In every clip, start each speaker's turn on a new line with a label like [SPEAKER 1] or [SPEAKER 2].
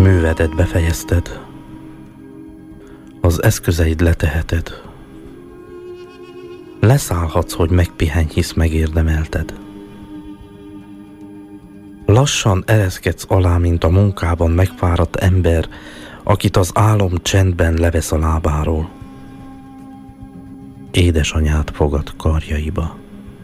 [SPEAKER 1] Művedet befejezted, az eszközeid leteheted. Leszállhatsz, hogy megpihenj, hisz megérdemelted. Lassan ereszkedsz alá, mint a munkában megfáradt ember, akit az álom csendben levesz a lábáról. Édesanyád fogad karjaiba.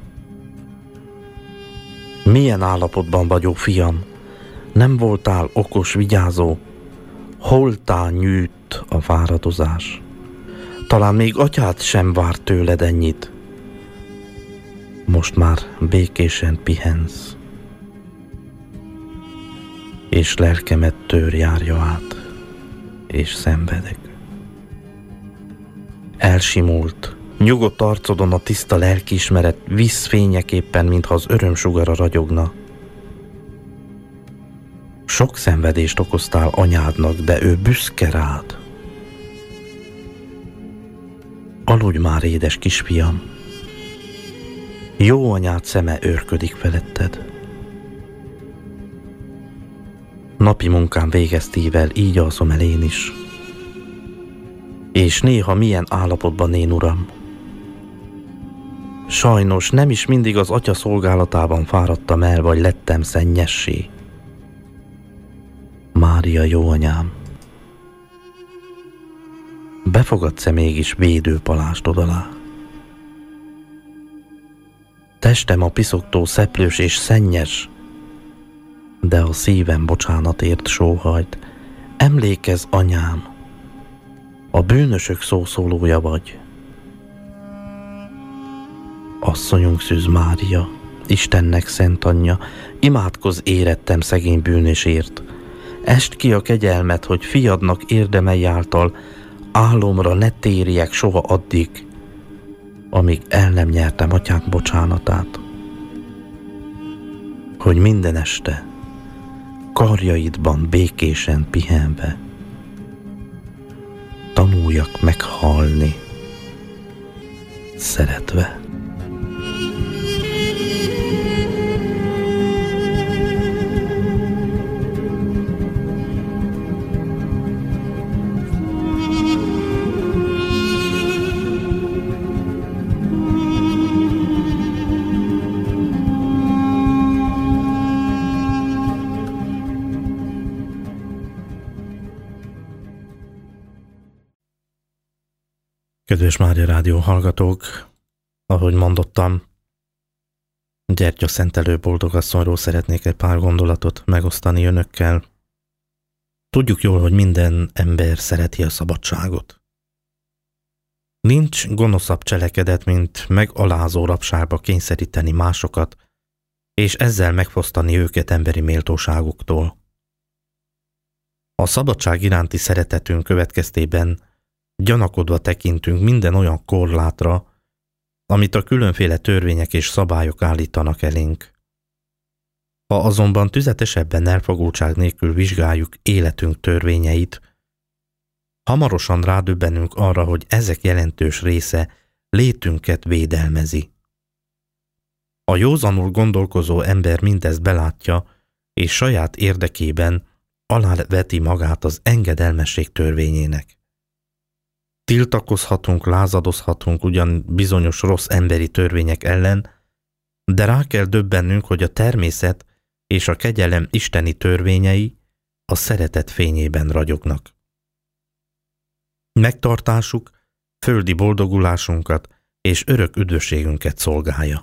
[SPEAKER 1] Milyen állapotban vagyok, fiam? Nem voltál okos, vigyázó? Holtá nyűjt a fáradozás? Talán még atyád sem vár tőled ennyit. Most már békésen pihensz, és lelkemet tőr járja át, és szenvedek. Elsimult, nyugodt arcodon a tiszta lelkiismeret vízfényeképpen, mintha az örömsugara ragyogna. Sok szenvedést okoztál anyádnak, de ő büszke rád. Aludj már, édes kisfiam. Jó anyád szeme őrködik feletted. Napi munkám végeztével így alszom el én is. És néha milyen állapotban én, uram. Sajnos nem is mindig az atya szolgálatában fáradtam el, vagy lettem szennyessé. Mária, jó anyám, befogadsz-e mégis védőpalástod alá? Testem a piszogtó szeplős és szennyes, de a szívem bocsánatért sóhajt. Emlékezz, anyám, a bűnösök szószólója vagy. Asszonyunk Szűz Mária, Istennek szent anyja, imádkozz érettem szegény bűnösért. Est ki a kegyelmet, hogy fiadnak érdemei által álomra ne térjek soha addig, amíg el nem nyertem atyám bocsánatát. Hogy minden este karjaidban békésen pihenve tanuljak meghalni, szeretve. Kedves Mária Rádió hallgatók, ahogy mondottam, gyertyaszentelő boldogasszonyról szeretnék egy pár gondolatot megosztani önökkel. Tudjuk jól, hogy minden ember szereti a szabadságot. Nincs gonoszabb cselekedet, mint megalázó rabságba kényszeríteni másokat, és ezzel megfosztani őket emberi méltóságuktól. A szabadság iránti szeretetünk következtében gyanakodva tekintünk minden olyan korlátra, amit a különféle törvények és szabályok állítanak elénk. Ha azonban tüzetesebben elfogultság nélkül vizsgáljuk életünk törvényeit, hamarosan rádöbbenünk arra, hogy ezek jelentős része létünket védelmezi. A józanul gondolkozó ember mindezt belátja, és saját érdekében aláveti magát az engedelmesség törvényének. Tiltakozhatunk, lázadozhatunk ugyan bizonyos rossz emberi törvények ellen, de rá kell döbbennünk, hogy a természet és a kegyelem isteni törvényei a szeretet fényében ragyognak. Megtartásuk földi boldogulásunkat és örök üdvösségünket szolgálja.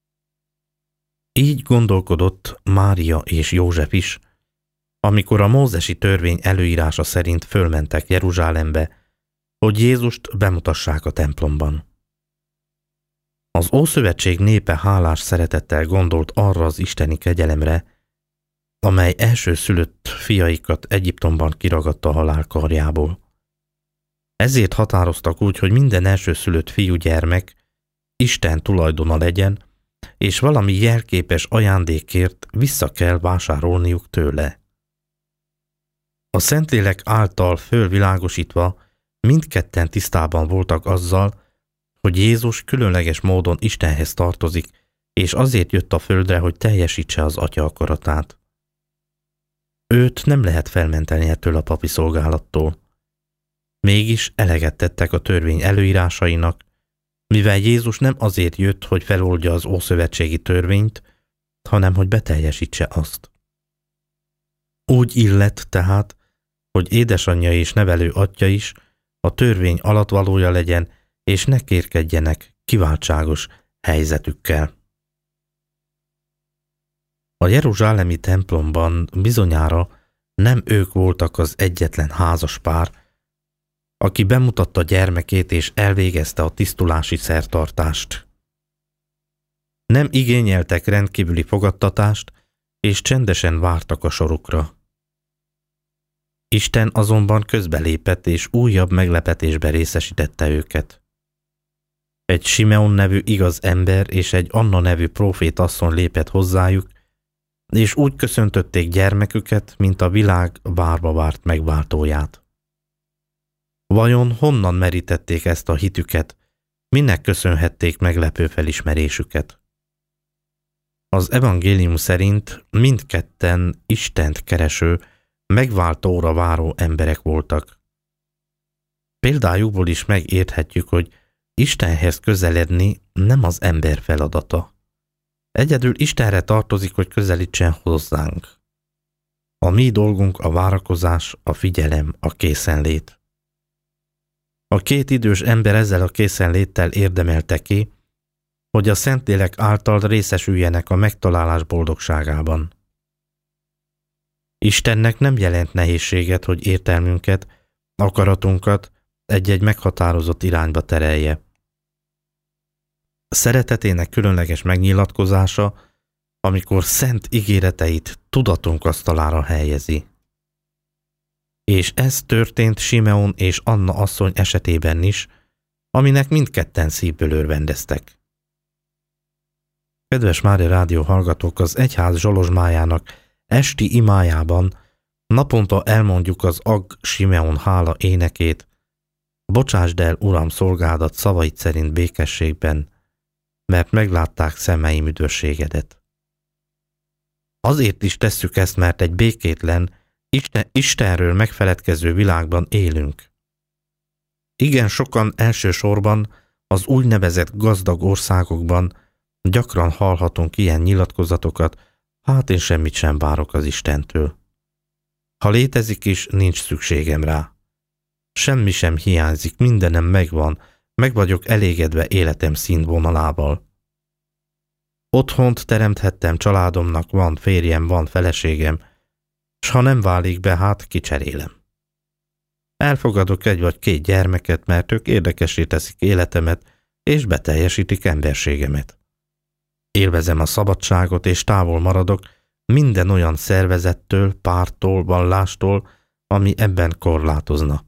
[SPEAKER 1] Így gondolkodott Mária és József is, amikor a mózesi törvény előírása szerint fölmentek Jeruzsálembe, hogy Jézust bemutassák a templomban. Az Ószövetség népe hálás szeretettel gondolt arra az isteni kegyelemre, amely elsőszülött fiaikat Egyiptomban kiragadta a halál karjából. Ezért határoztak úgy, hogy minden elsőszülött fiúgyermek Isten tulajdona legyen, és valami jelképes ajándékért vissza kell vásárolniuk tőle. A Szentlélek által fölvilágosítva mindketten tisztában voltak azzal, hogy Jézus különleges módon Istenhez tartozik, és azért jött a földre, hogy teljesítse az Atya akaratát. Őt nem lehet felmenteni ettől a papi szolgálattól. Mégis eleget tettek a törvény előírásainak, mivel Jézus nem azért jött, hogy feloldja az ószövetségi törvényt, hanem hogy beteljesítse azt. Úgy illett tehát, hogy édesanyja és nevelő atyja is a törvény alattvalója legyen, és ne kérkedjenek kiváltságos helyzetükkel. A jeruzsálemi templomban bizonyára nem ők voltak az egyetlen házas pár, aki bemutatta gyermekét és elvégezte a tisztulási szertartást. Nem igényeltek rendkívüli fogadtatást, és csendesen vártak a sorukra. Isten azonban közbelépett, és újabb meglepetésbe részesítette őket. Egy Simeon nevű igaz ember és egy Anna nevű prófétasszony lépett hozzájuk, és úgy köszöntötték gyermeküket, mint a világ várva várt megváltóját. Vajon honnan merítették ezt a hitüket, minek köszönhették meglepő felismerésüket? Az evangélium szerint mindketten Istent kereső, megváltóra váró emberek voltak. Példájukból is megérthetjük, hogy Istenhez közeledni nem az ember feladata. Egyedül Istenre tartozik, hogy közelítsen hozzánk. A mi dolgunk a várakozás, a figyelem, a készenlét. A két idős ember ezzel a készenléttel érdemelte ki, hogy a Szentlélek által részesüljenek a megtalálás boldogságában. Istennek nem jelent nehézséget, hogy értelmünket, akaratunkat egy-egy meghatározott irányba terelje. Szeretetének különleges megnyilatkozása, amikor szent ígéreteit tudatunk asztalára helyezi. És ez történt Simeon és Anna asszony esetében is, aminek mindketten szívből örvendeztek. Kedves Mária Rádió hallgatók, az egyház zsolozsmájának esti imájában naponta elmondjuk az Agg Simeon hála énekét, bocsásd el, Uram, szolgádat szavaid szerint békességben, mert meglátták szemeim üdvösségedet. Azért is tesszük ezt, mert egy békétlen, Istenről megfeledkező világban élünk. Igen sokan elsősorban az úgynevezett gazdag országokban gyakran hallhatunk ilyen nyilatkozatokat, hát én semmit sem várok az Istentől. Ha létezik is, nincs szükségem rá. Semmi sem hiányzik, mindenem megvan, meg vagyok elégedve életem színvonalával. Otthont teremthettem családomnak, van férjem, van feleségem, s ha nem válik be, hát kicserélem. Elfogadok egy vagy két gyermeket, mert ők érdekessé teszik életemet, és beteljesítik emberségemet. Élvezem a szabadságot, és távol maradok minden olyan szervezettől, párttól, vallástól, ami ebben korlátozna.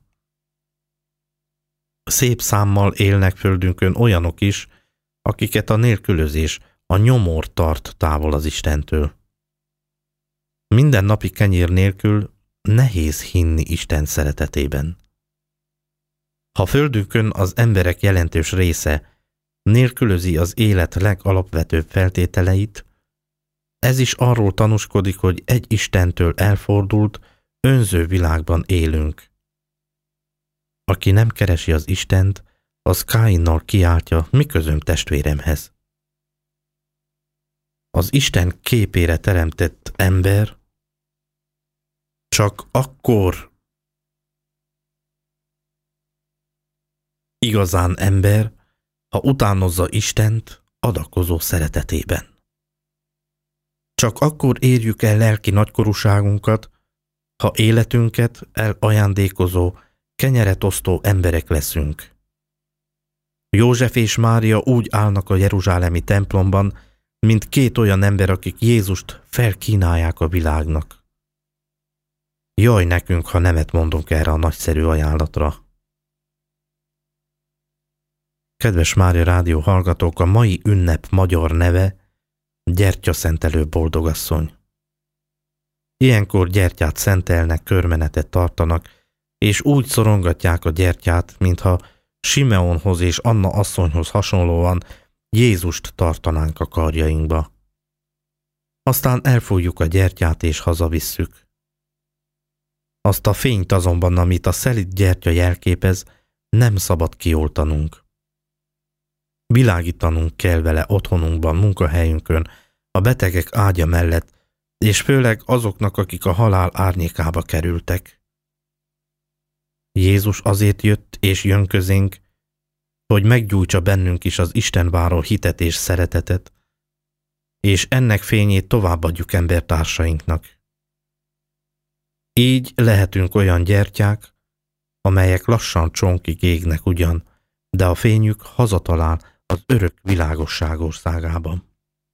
[SPEAKER 1] Szép számmal élnek földünkön olyanok is, akiket a nélkülözés, a nyomor tart távol az Istentől. Minden napi kenyér nélkül nehéz hinni Isten szeretetében. Ha földünkön az emberek jelentős része nélkülözi az élet legalapvetőbb feltételeit, ez is arról tanúskodik, hogy egy Istentől elfordult, önző világban élünk. Aki nem keresi az Istent, az Káinnal kiáltja, mi közöm testvéremhez. Az Isten képére teremtett ember csak akkor igazán ember, ha utánozza Istent adakozó szeretetében. Csak akkor érjük el lelki nagykorúságunkat, ha életünket elajándékozó, kenyeret osztó emberek leszünk. József és Mária úgy állnak a jeruzsálemi templomban, mint két olyan ember, akik Jézust felkínálják a világnak. Jaj nekünk, ha nemet mondunk erre a nagyszerű ajánlatra. Kedves Mária Rádió hallgatók, a mai ünnep magyar neve Gyertyaszentelő boldogasszony. Ilyenkor gyertyát szentelnek, körmenetet tartanak, és úgy szorongatják a gyertyát, mintha Simeonhoz és Anna asszonyhoz hasonlóan Jézust tartanánk a karjainkba. Aztán elfújjuk a gyertyát és hazavisszük. Azt a fényt azonban, amit a szelíd gyertya jelképez, nem szabad kioltanunk. Világítanunk kell vele otthonunkban, munkahelyünkön, a betegek ágya mellett, és főleg azoknak, akik a halál árnyékába kerültek. Jézus azért jött és jön közénk, hogy meggyújtsa bennünk is az Isten váró hitet és szeretetet, és ennek fényét továbbadjuk embertársainknak. Így lehetünk olyan gyertyák, amelyek lassan csonkig égnek ugyan, de a fényük hazatalál az örök világosság országában.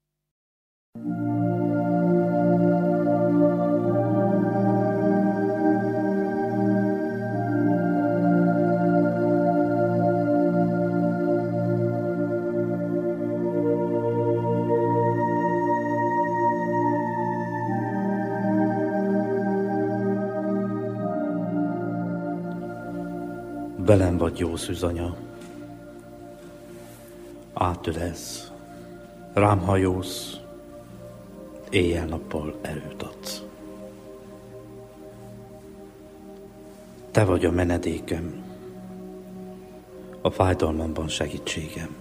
[SPEAKER 1] Velem vagy, jó szűzanya, átölelsz, rám hajósz, éjjel-nappal erőt adsz. Te vagy a menedékem, a fájdalmamban segítségem.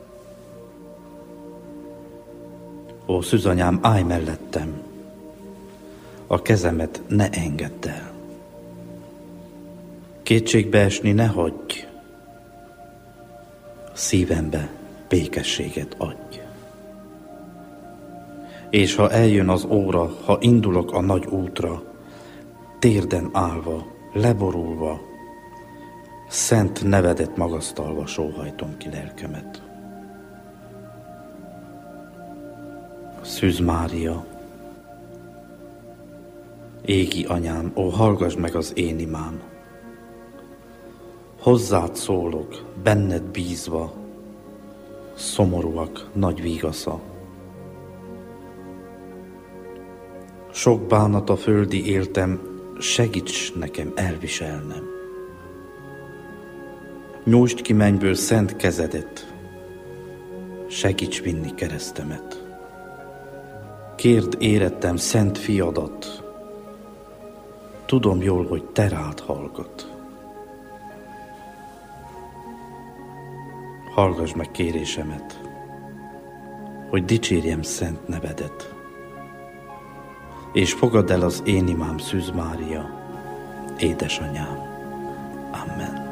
[SPEAKER 1] Ó, szűzanyám, állj mellettem, a kezemet ne engedd el. Kétségbe esni ne hagyj, szívembe békességet adj. És ha eljön az óra, ha indulok a nagy útra, térden állva, leborulva, szent nevedet magasztalva sóhajtom ki lelkemet. Szűz Mária, égi anyám, ó, hallgass meg az én imám. Hozzád szólok, benned bízva, szomorúak nagy vigasza. Sok bánat a földi éltem, segíts nekem elviselnem. Nyújtsd ki mennyből szent kezedet, segíts vinni keresztemet. Kérd érettem szent fiadat, tudom jól, hogy te rád hallgat. Hallgass meg kérésemet, hogy dicsérjem szent nevedet, és fogadd el az én imám, Szűz Mária, édesanyám. Amen.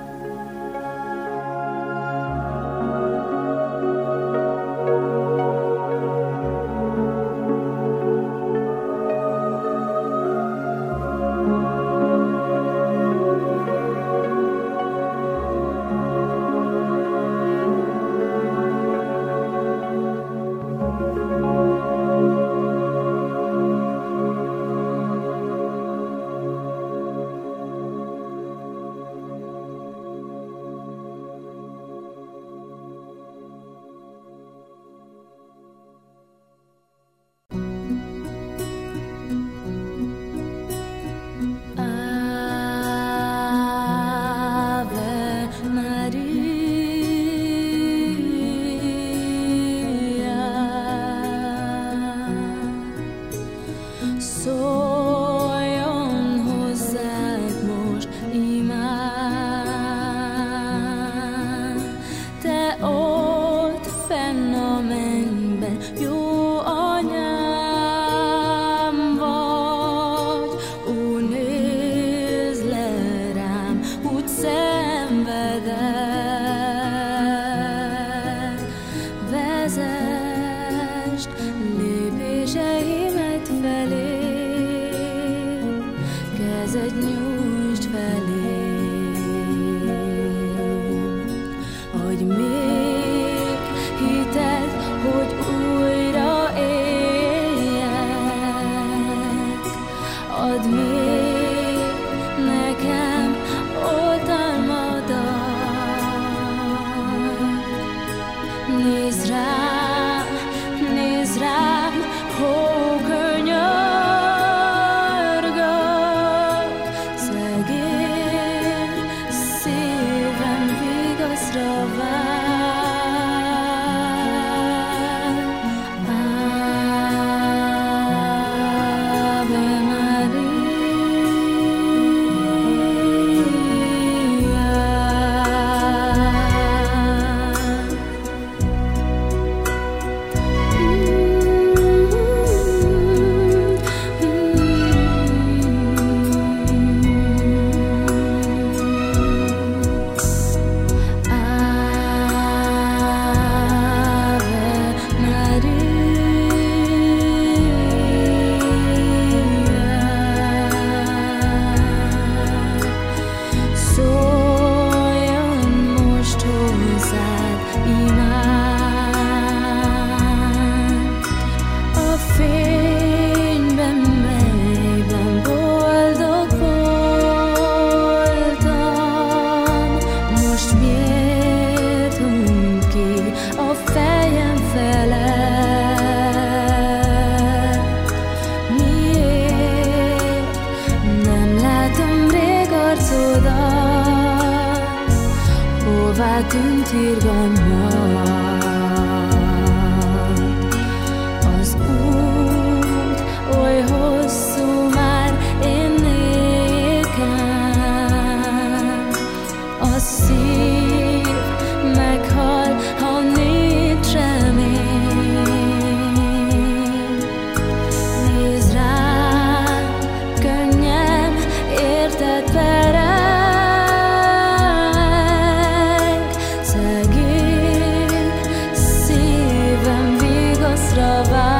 [SPEAKER 2] Nézd rám, hó könyörgök, bűnt írva majd. Az út oly hosszú már én nékem, a szív meghal, ha nincs remény. Nézd rám, könnyem, érted pereg, szegény szívem vigaszra vár.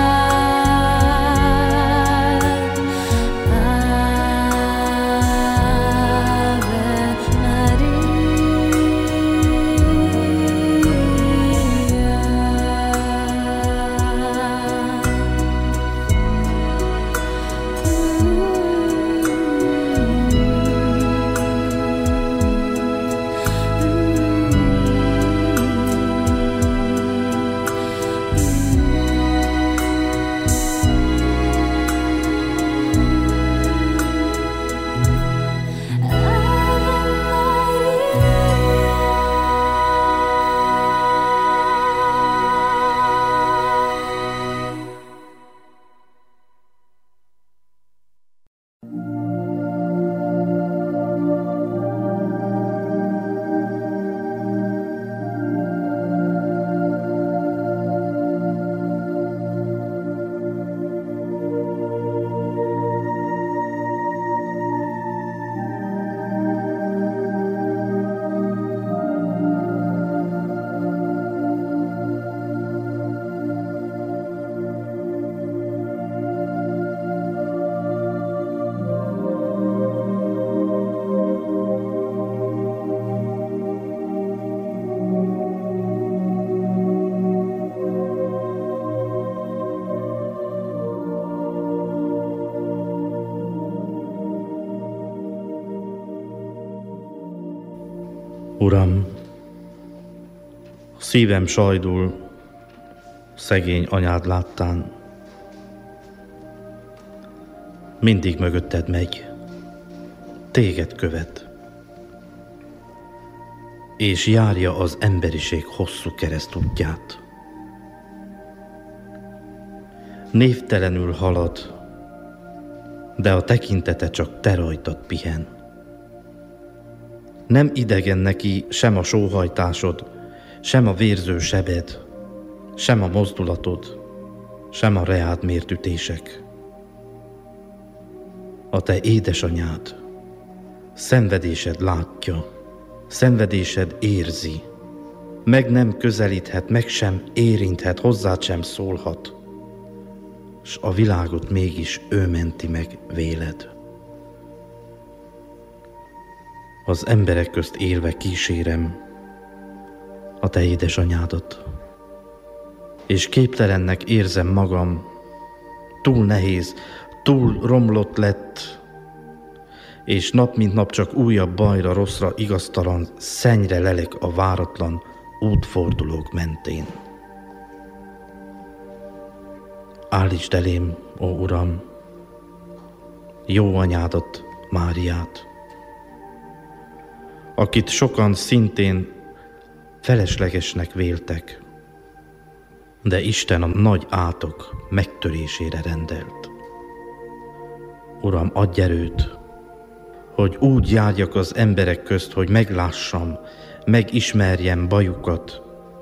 [SPEAKER 1] Uram, szívem sajdul szegény anyád láttán. Mindig mögötted megy, téged követ, és járja az emberiség hosszú keresztútját. Névtelenül halad, de a tekintete csak te rajtad pihen. Nem idegen neki sem a sóhajtásod, sem a vérző sebed, sem a mozdulatod, sem a reád mért ütések. A te édesanyád szenvedésed látja, szenvedésed érzi, meg nem közelíthet, meg sem érinthet, hozzád sem szólhat, s a világot mégis ő menti meg véled. Az emberek közt élve kísérem a te édesanyádat, és képtelennek érzem magam, túl nehéz, túl romlott lett, és nap mint nap csak újabb bajra, rosszra, igaztalan szennyre lelek a váratlan útfordulók mentén. Állítsd elém, ó Uram, jó anyádat, Máriát, akit sokan szintén feleslegesnek véltek, de Isten a nagy átok megtörésére rendelt. Uram, adj erőt, hogy úgy járjak az emberek közt, hogy meglássam, megismerjem bajukat.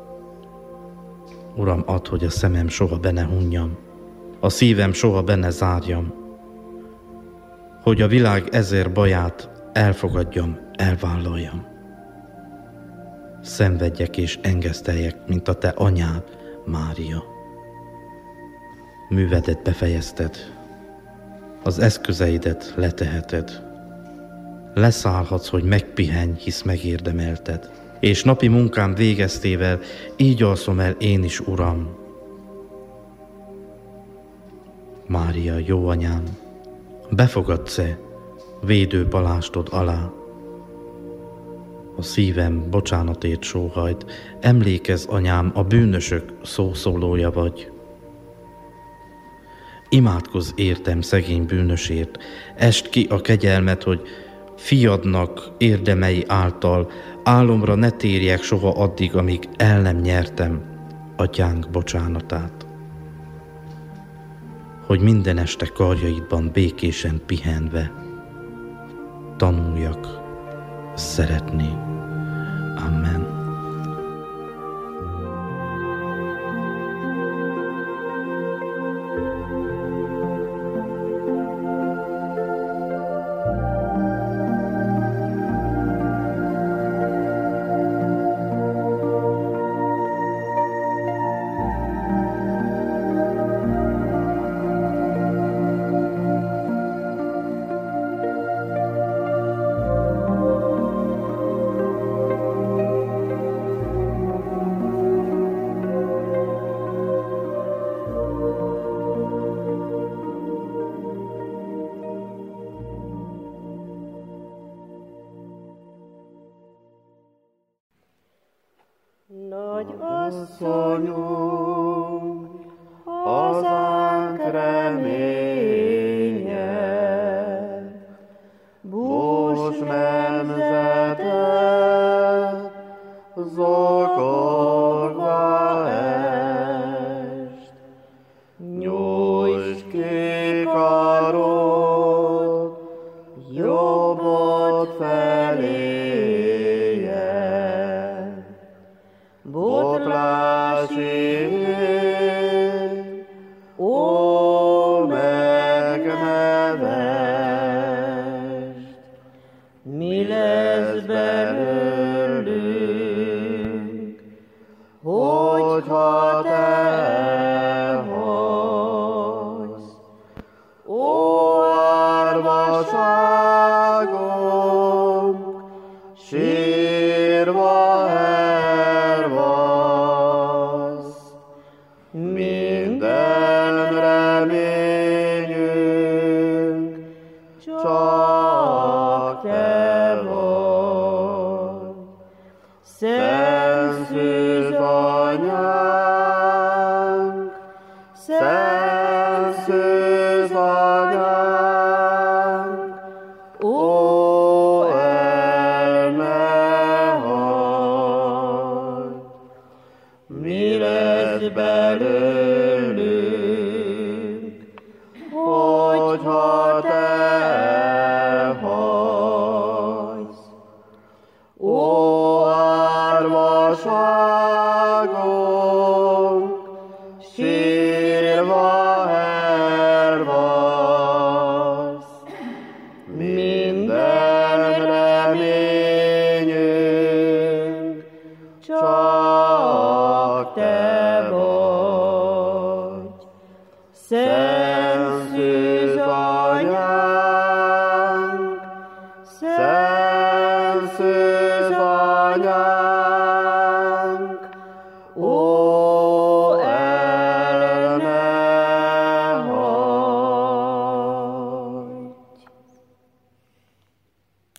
[SPEAKER 1] Uram, add, hogy a szemem soha be ne hunjam, a szívem soha be ne zárjam, hogy a világ ezer baját elfogadjam, elvállaljam. Szenvedjek és engeszteljek, mint a te anyád, Mária. Művedet befejezted, az eszközeidet leteheted. Leszállhatsz, hogy megpihenj, hisz megérdemelted. És napi munkám végeztével így alszom el én is, Uram. Mária, jó anyám, befogadsz-e védő palástod alá? A szívem bocsánatért sóhajt, emlékezz, anyám, a bűnösök szószólója vagy. Imádkozz értem, szegény bűnösért, est ki a kegyelmet, hogy fiadnak érdemei által álomra ne térjek soha addig, amíg el nem nyertem atyánk bocsánatát. Hogy minden este karjaidban békésen pihenve tanuljak szeretni. Amen.
[SPEAKER 3] Nagy asszonyunk, hazánk reménye, bús nemzetet zakarva est. Nyújtsd ki karod, jobbod feléje, botlási ó megnevest, mi lesz belőlünk, hogyha te elhagysz. Ó árvaságom, sírva elvasz, minden reményünk csak te vagy. Szent Szűz Anyánk, Szent Szűz Anyánk, ó el ne hagyd. Mi lesz belőlünk, hogyha te elhagysz. Ó árvaságom, sírva elvasz, minden reményünk csak te vagy. Szent